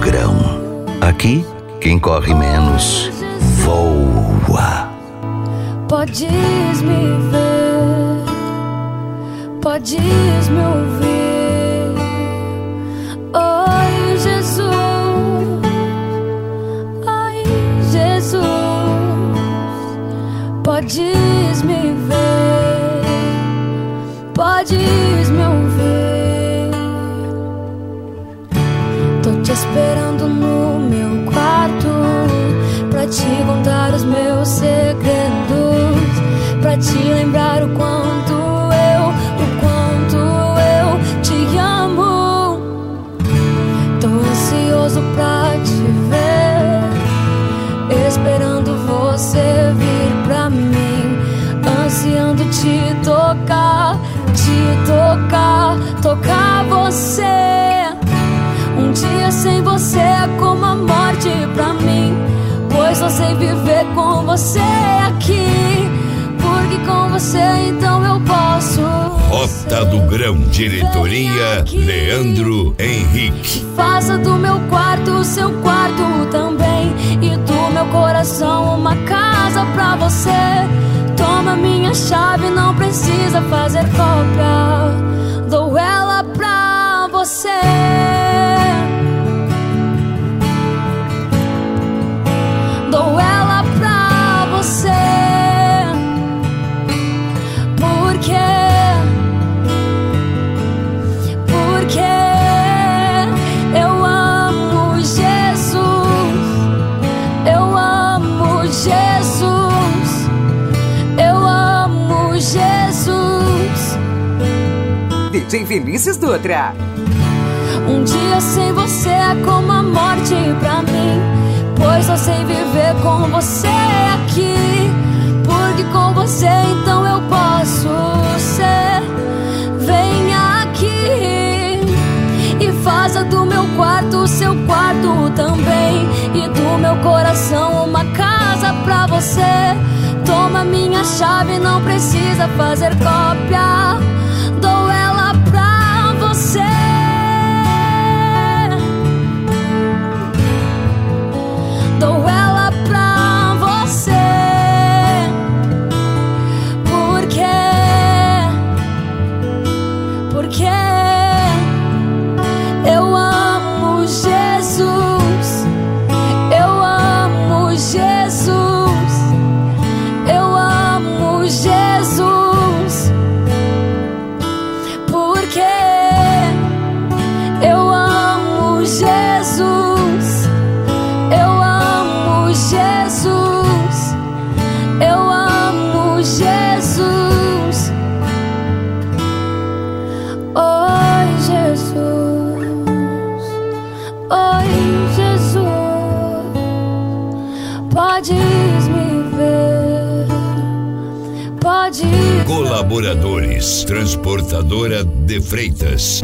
grão. Aqui, quem corre menos, voa. Podes me ver, podes me ouvir. Oi, Jesus, oi, Jesus. Podes me ver, podes me ouvir. Tô te esperando no meu quarto pra te contar os meus segredos, pra te lembrar o quanto eu te amo. Tô ansioso pra te ver, esperando você vir pra mim, ansiando te tocar, tocar você. Um dia sem você é como a morte pra mim, pois só sei viver com você aqui, porque com você então eu posso. Rota do Grão, diretoria Leandro Henrique. Faça do meu quarto o seu quarto também, e do meu coração uma casa pra você. Toma minha chave, não precisa fazer cópia, dou ela pra você. Dou ela pra você, porque eu amo Jesus, eu amo Jesus, eu amo Jesus. DJ Vinícius Dutra. Um dia sem você é como a morte pra mim, pois só sei viver com você aqui, porque com você então eu posso ser. Venha aqui e faça do meu quarto o seu quarto também, e do meu coração uma casa pra você. Toma minha chave, não precisa fazer cópia, dou ela pra você. Dou ela pra você, porque eu amo Jesus, eu amo Jesus, eu amo Jesus, porque eu amo Jesus, eu amo Jesus, eu amo Jesus. Oi, Jesus, oi, Jesus. Podes me ver, podes. Colaboradores, Transportadora de Freitas.